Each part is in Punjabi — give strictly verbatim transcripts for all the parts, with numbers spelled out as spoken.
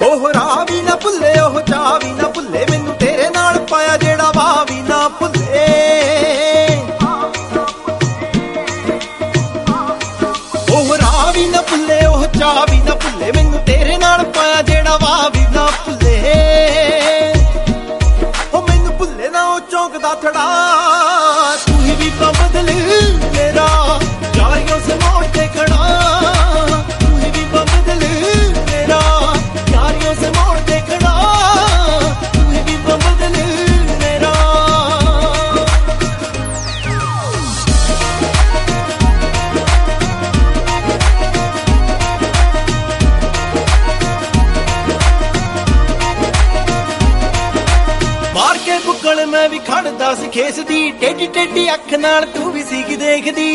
ਉਹ ਰਾਹ ਵੀ ਨਾ ਭੁੱਲੇ, ਉਹ ਚਾਹ ਵੀ ਨਾ ਭੁੱਲੇ, ਮੈਨੂੰ ਤੇਰੇ ਨਾਲ ਪਾਇਆ ਜਿਹੜਾ ਵਾਹ ਵੀ ਨਾ ਭੁੱਲੇ। ਉਹ ਰਾਹ ਵੀ ਨਾ ਭੁੱਲੇ, ਉਹ ਚਾਹ ਵੀ ਨਾ ਭੁੱਲੇ, ਮੈਨੂੰ ਤੇਰੇ ਨਾਲ ਪਾਇਆ ਜਿਹੜਾ ਵਾਹ ਵੀ ਨਾ ਭੁੱਲੇ। ਉਹ ਮੈਨੂੰ ਭੁੱਲੇ ਨਾ ਉਹ ਚੌਂਕ ਦਾ ਥੜਾ, ਤੂੰ ਹੀ ਵੀ ਤਾਂ ਬਦਲ ਮੇਰਾ ਯਾਰੀਆਂ ਸੇ ਮੋੜ ਤੇ ਖੜਾ। ਤੂੰ ਹੀ ਵੀ ਤਾਂ ਬਦਲ ਮੇਰਾ ਯਾਰੀਆਂ ਸੇ ਮੋੜ ਤੇ ਖੜਾ। ਤੂੰ ਹੀ ਵੀ ਤਾਂ ਬਦਲ ਮੇਰਾ। ਮਾਰ ਕੇ ਬੁੱਕਲ ਮੈਂ ਵੀ ਖੜਦਾ ਸੀ ਖੇਸ ਦੀ, ਟੇਢੀ ਟੇਢੀ ਅੱਖ ਨਾਲ ਤੂੰ ਵੀ ਸੀ ਕਿ ਦੇਖਦੀ।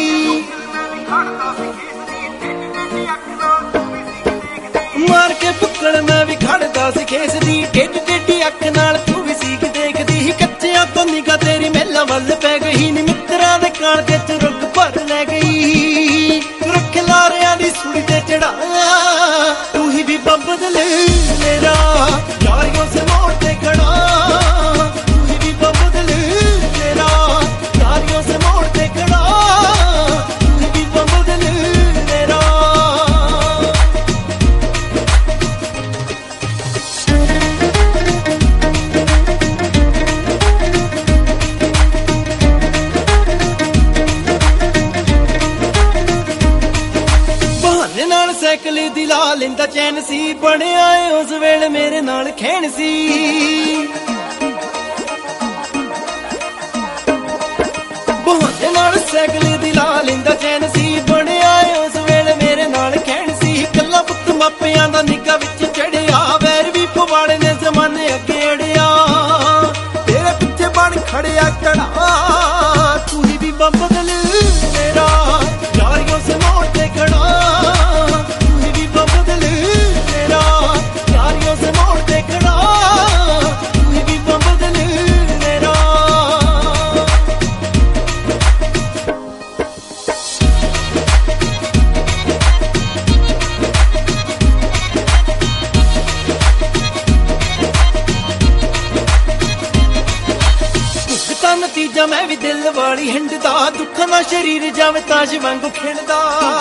ਮਾਰ ਕੇ ਬੁੱਕਲ ਮੈਂ ਵੀ ਖੜਦਾ ਸੀ ਖੇਸ ਦੀ, ਟੇਢੀ ਟੇਢੀ ਅੱਖ ਨਾਲ ਤੂੰ ਵੀ ਸੀ ਕਿ ਦੇਖਦੀ। ਕੱਚਿਆਂ ਤੋਂ ਨਿਗਾਹ ਤੇਰੀ ਮਹਿਲਾਂ ਵੱਲ ਪੈ ਗਈ ਨੀ, ਮਿੱਤਰਾਂ ਦੇ ਕਾਲਜੇ ਚ ਰੁੱਗ ਭਰ ਲੈ ਗਈ। ਰੱਖ ਲਾਰਿਆਂ ਦੀ ਸੁੜੀ ਤੇ ਚੜਾ, ਤੂੰ ਹੀ ਵੀ ਬਦਲ ਮੇਰਾ ਯਾਰੀਆਂ ਸੇ ਮੋੜ ਤੇ ਖੜਾ। ਤੂੰ ਹੀ ਵੀ ਬਦਲ ਮੇਰਾ ਯਾਰੀਆਂ ਸੇ ਮੋੜ ਤੇ ਖੜਾ। ਤੂੰ ਹੀ ਵੀ ਬਦਲ ਮੇਰਾ। ਬਹਾਨੇ ਨਾਲ ਸਾਈਕਲ ਦੀ ਲਾ ਲੈਂਦਾ ਚੈਨ ਸੀ, ਬਣਿਆ ਉਸ ਵੇਲੇ ਮੇਰੇ ਨਾਲ ਖੈਣ ਸੀ। ਬਹਾਨੇ ਨਾਲ ਸਾਈਕਲ ਦੀ ਲਾ ਲੈਂਦਾ ਚੈਨ ਸੀ, ਬਣਿਆ ਉਸ ਵੇਲੇ ਮੇਰੇ ਨਾਲ ਖੈਣ ਸੀ। ਕੱਲਾ ਪੁੱਤ ਮਾਪਿਆਂ ਦਾ ਨਿੱਘਾ ਵਿੱਚ ਚੜਿਆ, ਵੈਰ ਵੀ ਪਵਾੜੇ ਨੇ ਜ਼ਮਾਨੇ ਅੱਗੇ ਅੜਿਆ। ਤੇਰੇ ਪਿੱਛੇ ਬਣ ਖੜਿਆ ਕੜਾ, ਤੂੰ ਹੀ ਵੀ ਬਦਲ ਮੇਰਾ ਯਾਰੀਆਂ ਸੇ ਮੋੜ ਤੇ ਖੜਾ। ਤੂੰ ਹੀ ਵੀ ਬਦਲ ਮੇਰਾ ਯਾਰੀਆਂ ਸੇ ਮੋੜ ਤੇ ਖੜਾ। ਤੂੰ ਹੀ ਵੀ ਬਦਲ ਮੇਰਾ। ਭੁਗਤਾ ਨਤੀਜਾ ਮੈਂ ਵੀ ਦਿਲ ਵਾਲੀ ਹਿੰਡਦਾ, ਦੁੱਖ ਨਾ ਸ਼ਰੀਰ ਜਾਵੇ ਤਾਜ ਵਾਂਗੂ ਖਿੰਡਦਾ।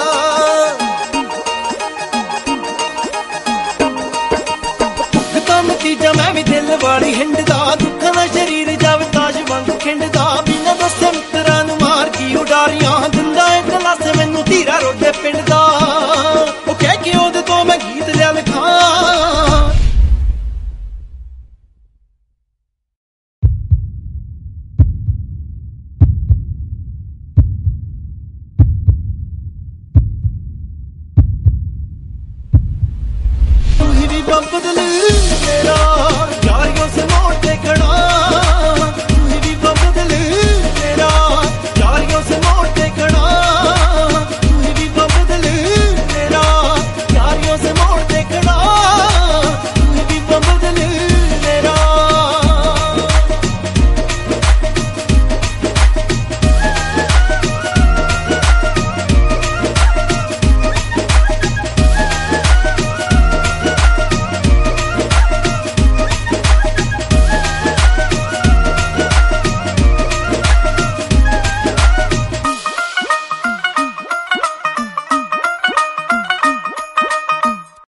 ਭੁਗਤਾ ਨਤੀਜਾ ਮੈਂ ਵੀ ਦਿਲ ਵਾਲੀ ਹਿੰਡਦਾ, ਦੁੱਖ ਨਾ ਸ਼ਰੀਰ ਜਾਵੇ ਤਾਜ ਵਾਂਗੂ ਖਿੰਡਦਾ। ਬਿਨਾਂ ਦੱਸੇ ਮਿੱਤਰਾਂ ਨੂੰ ਮਾਰ ਕੀ ਉਡਾਰੀਆਂ, ਦਿੰਦਾ ਏ ਦਲਾਸੇ ਮੈਨੂੰ ਧੀਰਾ ਰੋਡੇ ਪਿੰਡ ਦਾ। ਉਹ ਕਹਿ ਕੇ ਉਹਦੇ ਤੋਂ ਮੈਂ ਗੀਤ ਲਿਆ ਲਿਖਾਂ। ਤੂੰ ਹੀ ਵੀ ਬਦਲ ਮੇਰਾ